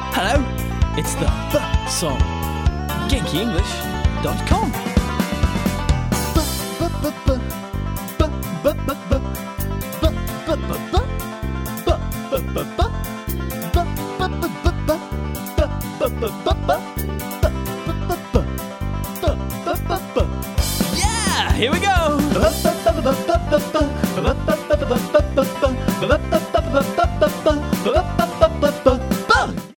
Hello, it's the song. GenkiEnglish.com. Yeah, here we go.